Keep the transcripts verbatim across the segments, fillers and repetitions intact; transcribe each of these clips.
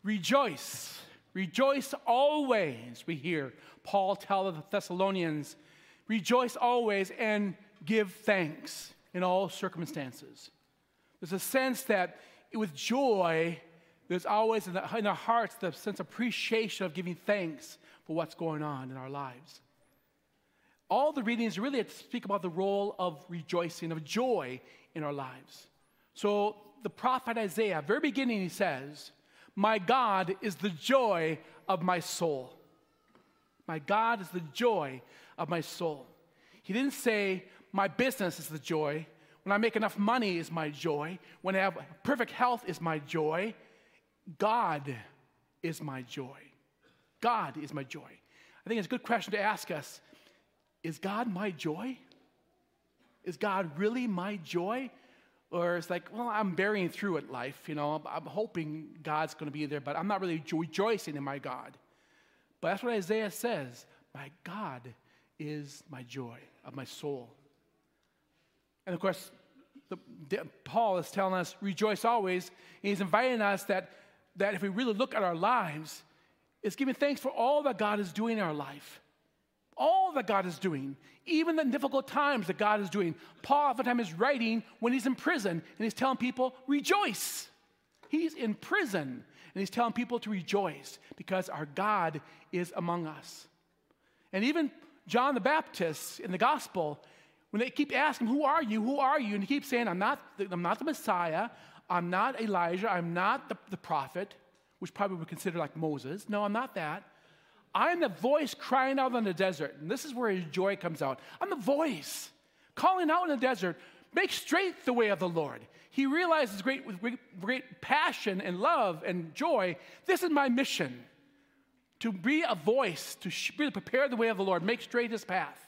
Rejoice. Rejoice always, we hear Paul tell the Thessalonians. Rejoice always and give thanks in all circumstances. There's a sense that with joy, there's always in, the, in our hearts the sense of appreciation of giving thanks for what's going on in our lives. All the readings really speak about the role of rejoicing, of joy in our lives. So the prophet Isaiah, very beginning, he says, my God is the joy of my soul. My God is the joy of my soul. He didn't say, my business is the joy. When I make enough money is my joy. When I have perfect health is my joy. God is my joy. God is my joy. I think it's a good question to ask us. Is God my joy? Is God really my joy? Or it's like, well, I'm bearing through it, life. You know, I'm hoping God's going to be there, but I'm not really rejoicing in my God. But that's what Isaiah says. My God is my joy of my soul. And of course, the, the, Paul is telling us, rejoice always. And he's inviting us that, that if we really look at our lives, it's giving thanks for all that God is doing in our life. All that God is doing, even the difficult times that God is doing. Paul oftentimes is writing when he's in prison, and he's telling people, rejoice. He's in prison, and he's telling people to rejoice because our God is among us. And even John the Baptist in the gospel, when they keep asking, who are you, who are you? And he keeps saying, I'm not the, I'm not the Messiah, I'm not Elijah, I'm not the, the prophet, which probably would consider like Moses. No, I'm not that. I'm the voice crying out in the desert. And this is where his joy comes out. I'm the voice calling out in the desert. Make straight the way of the Lord. He realizes great, with great, great passion and love and joy, this is my mission. To be a voice, to really prepare the way of the Lord, make straight his path.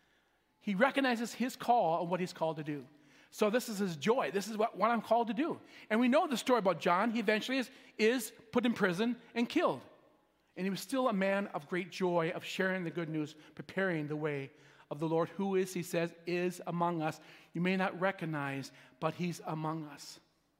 He recognizes his call and what he's called to do. So this is his joy. This is what, what I'm called to do. And we know the story about John. He eventually is, is put in prison and killed. And he was still a man of great joy of sharing the good news, preparing the way of the Lord, who is, he says, is among us. You may not recognize, but he's among us.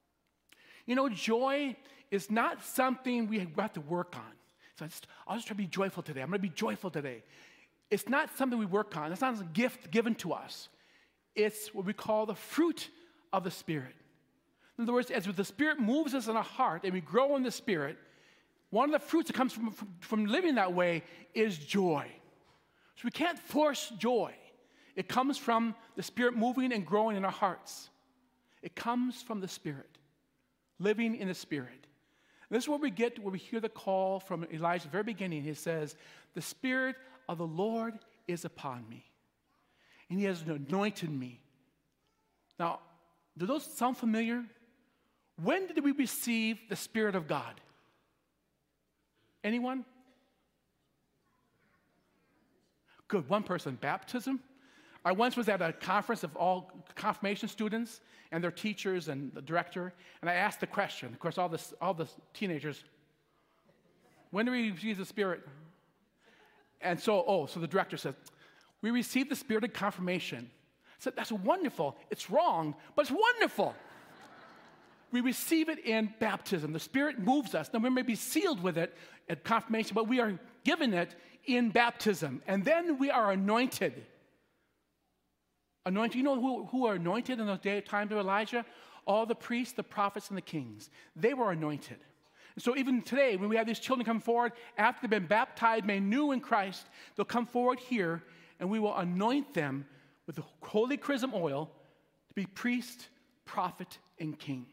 You know, joy is not something we have to work on. So I just, I'll just try to be joyful today. I'm going to be joyful today. It's not something we work on. It's not a gift given to us. It's what we call the fruit of the Spirit. In other words, as the Spirit moves us in our heart and we grow in the Spirit, one of the fruits that comes from, from, from living that way is joy. So we can't force joy. It comes from the Spirit moving and growing in our hearts. It comes from the Spirit, living in the Spirit. And this is where we get, where we hear the call from Elijah at the very beginning. He says, the Spirit of the Lord is upon me, and he has anointed me. Now, do those sound familiar? When did we receive the Spirit of God? Anyone? Good, one person. Baptism. I once was at a conference of all confirmation students and their teachers and the director, and I asked the question. Of course, all the, all the teenagers, when do we receive the Spirit? And so, oh, so the director says, we received the Spirit of confirmation. I said, that's wonderful. It's wrong, but it's wonderful. We receive it in baptism. The Spirit moves us. Now, we may be sealed with it at confirmation, but we are given it in baptism. And then we are anointed. Anointed. You know who, who are anointed in those day, times of Elijah? All the priests, the prophets, and the kings. They were anointed. And so even today, when we have these children come forward, after they've been baptized, made new in Christ, they'll come forward here, and we will anoint them with the holy chrism oil to be priest, prophet, and king.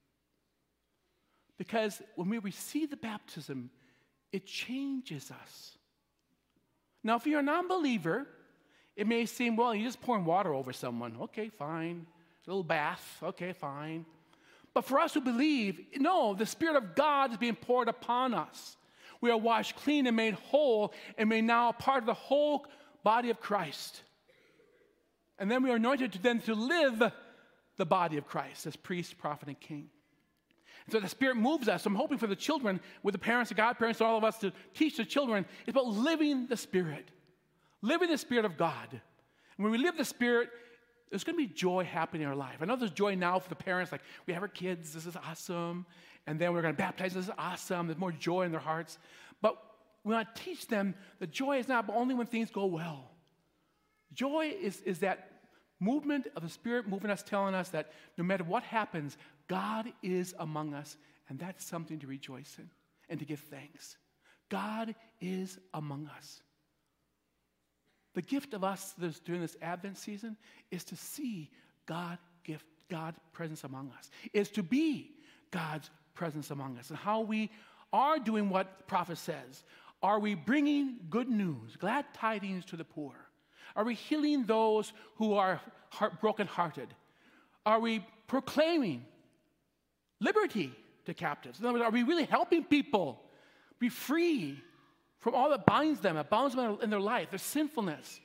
Because when we receive the baptism, it changes us. Now, if you're a non-believer, it may seem, well, you're just pouring water over someone. Okay, fine. A little bath. Okay, fine. But for us who believe, no, the Spirit of God is being poured upon us. We are washed clean and made whole, and we're now part of the whole body of Christ. And then we are anointed to then to live the body of Christ as priest, prophet, and king. So the Spirit moves us. I'm hoping for the children, with the parents, the godparents, all of us to teach the children. It's about living the Spirit. Living the Spirit of God. And when we live the Spirit, there's going to be joy happening in our life. I know there's joy now for the parents. Like, we have our kids. This is awesome. and then we're going to baptize them. This is awesome. There's more joy in their hearts. But we want to teach them that joy is not only when things go well. Joy is, is that movement of the Spirit moving us, telling us that no matter what happens, God is among us, and that's something to rejoice in and to give thanks. God is among us. The gift of us this, during this Advent season is to see God gift, God's presence among us, is to be God's presence among us, and how we are doing what the prophet says. Are we bringing good news, glad tidings to the poor? Are we healing those who are heart, brokenhearted? Are we proclaiming liberty to captives? In other words, are we really helping people be free from all that binds them, that binds them in their life, their sinfulness?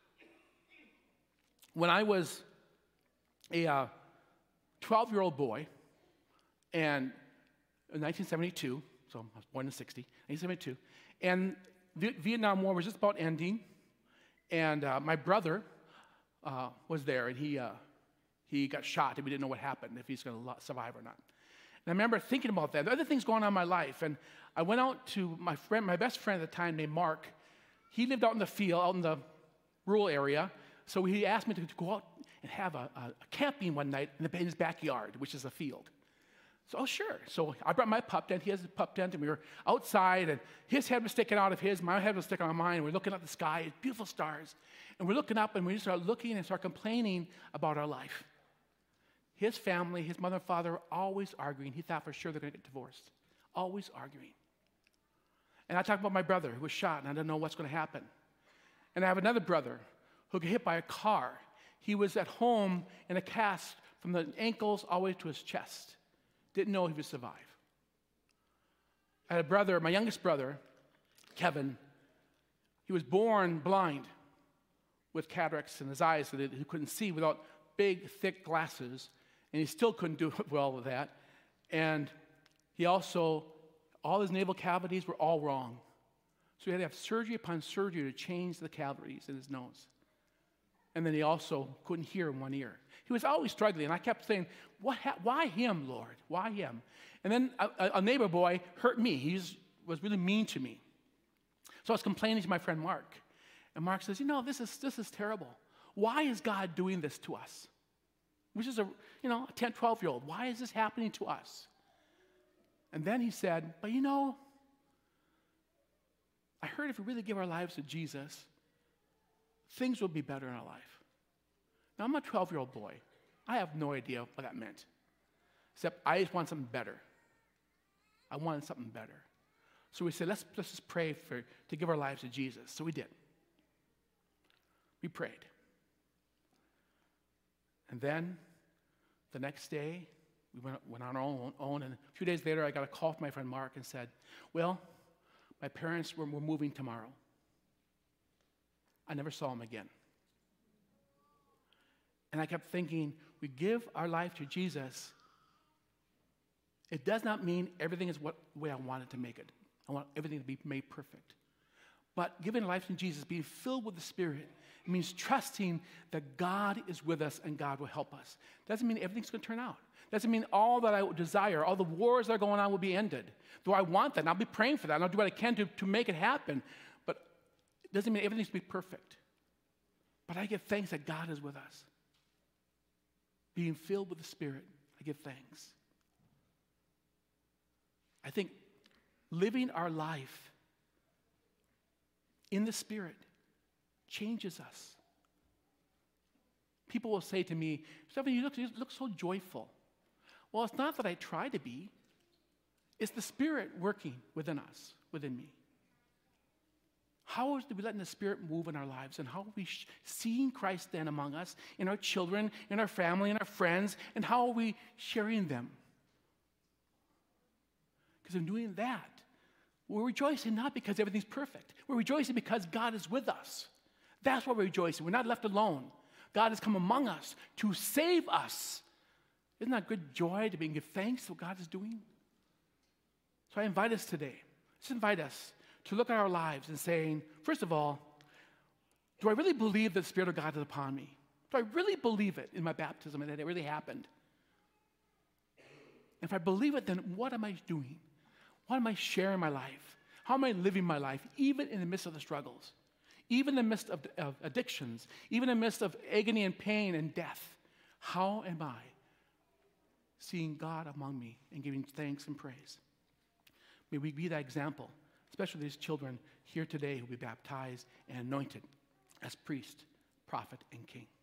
When I was a uh, twelve-year-old boy, and in nineteen seventy-two, so I was born in sixty, nineteen seventy-two, and the Vietnam War was just about ending, and uh, my brother uh, was there, and he, uh, he got shot, and we didn't know what happened, if he's going to survive or not. And I remember thinking about that. There are other things going on in my life, and I went out to my friend, my best friend at the time named Mark. He lived out in the field, out in the rural area, so he asked me to, to go out and have a, a, a camping one night in, the, in his backyard, which is a field. So, oh, sure. So I brought my pup tent. He has a pup tent, and we were outside, and his head was sticking out of his. My head was sticking out of mine. And we're looking at the sky, beautiful stars. And we're looking up, and we start looking and start complaining about our life. His family, his mother and father, were always arguing. He thought for sure they're going to get divorced. Always arguing. And I talked about my brother who was shot, and I didn't know what's going to happen. And I have another brother who got hit by a car. He was at home in a cast from the ankles all the way to his chest. Didn't know he would survive. I had a brother, my youngest brother, Kevin. He was born blind with cataracts in his eyes so that he couldn't see without big, thick glasses, and he still couldn't do well with that. And he also, all his nasal cavities were all wrong. So he had to have surgery upon surgery to change the cavities in his nose. And then he also couldn't hear in one ear. He was always struggling, and I kept saying, "What? Ha- why him, Lord? Why him?" And then a, a neighbor boy hurt me. He was, was really mean to me. So I was complaining to my friend Mark. And Mark says, you know, this is, this is terrible. Why is God doing this to us? Which is a, you know, a ten, twelve-year-old. Why is this happening to us? And then he said, but you know, I heard if we really give our lives to Jesus, things will be better in our life. Now, I'm a twelve-year-old boy. I have no idea what that meant, except I just want something better. I wanted something better. So we said, let's, let's just pray for, to give our lives to Jesus. So we did. We prayed. And then the next day, we went, went on our own, own, and a few days later, I got a call from my friend Mark and said, well, my parents were, were moving tomorrow. I never saw them again. And I kept thinking, we give our life to Jesus. It does not mean everything is what the way I wanted to make it. I want everything to be made perfect. But giving life to Jesus, being filled with the Spirit, it means trusting that God is with us and God will help us. Doesn't mean everything's going to turn out. Doesn't mean all that I desire, all the wars that are going on will be ended. Though I want that, and I'll be praying for that, and I'll do what I can to, to make it happen. But it doesn't mean everything's to be perfect. But I give thanks that God is with us. Being filled with the Spirit, I give thanks. I think living our life in the Spirit changes us. People will say to me, Stephanie, you look, you look so joyful. Well, it's not that I try to be. It's the Spirit working within us, within me. How are we letting the Spirit move in our lives? And how are we sh- seeing Christ then among us, in our children, in our family, in our friends? And how are we sharing them? Because in doing that, we're rejoicing not because everything's perfect. We're rejoicing because God is with us. That's why we're rejoicing. We're not left alone. God has come among us to save us. Isn't that good joy to be and give thanks for what God is doing? So I invite us today. Let's invite us to look at our lives and saying, first of all, do I really believe that the Spirit of God is upon me? Do I really believe it in my baptism and that it really happened? And if I believe it, then what am I doing? What am I sharing my life? How am I living my life, even in the midst of the struggles, even in the midst of, of addictions, even in the midst of agony and pain and death? How am I seeing God among me and giving thanks and praise? May we be that example, especially these children here today who will be baptized and anointed as priest, prophet, and king.